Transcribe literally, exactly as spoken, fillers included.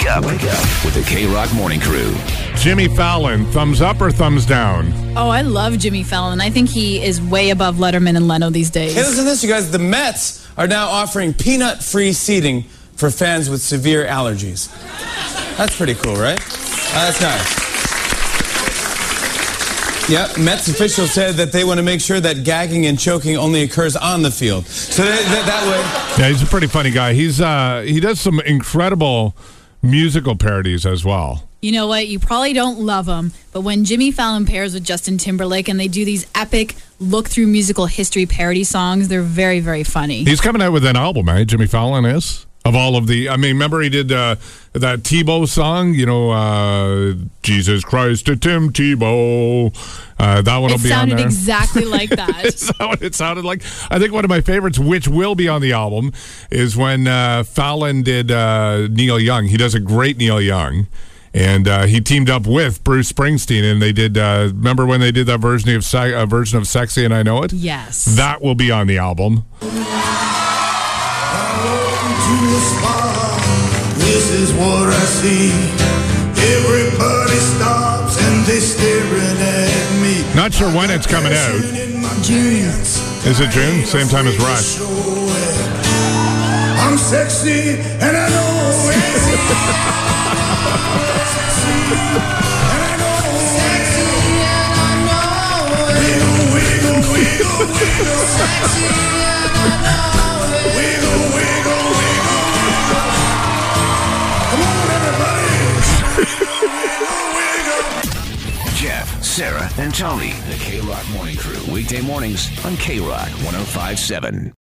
Wake up. Wake up with the K-Rock Morning Crew. Jimmy Fallon, thumbs up or thumbs down? Oh, I love Jimmy Fallon. I think he is way above Letterman and Leno these days. Hey, listen to this, you guys. The Mets are now offering peanut-free seating for fans with severe allergies. That's pretty cool, right? Uh, that's nice. Yep, Mets officials said that they want to make sure that gagging and choking only occurs on the field. So that, that, that way... Yeah, he's a pretty funny guy. He's uh, he does some incredible musical parodies as well. You know what? You probably don't love him, but when Jimmy Fallon pairs with Justin Timberlake and they do these epic look-through musical history parody songs, they're very, very funny. He's coming out with an album, eh? Jimmy Fallon is? Of all of the, I mean, remember he did uh, that Tebow song, you know, uh, Jesus Christ to Tim Tebow. Uh, that one will it be on there. It sounded exactly like that. Is that what it sounded like? I think one of my favorites, which will be on the album, is when uh, Fallon did uh, Neil Young. He does a great Neil Young. And uh, he teamed up with Bruce Springsteen, and they did. Uh, remember when they did that version of se- uh, version of "Sexy" and I Know It? Yes. That will be on the album. This is what I see. Everybody stops and they staring at me. Not sure when it's coming out. June. Is it June? Same time as Rush. I'm sexy and I know it. Jeff, Sarah, and Tony. The K-Rock Morning Crew. Weekday mornings on K-Rock one oh five point seven.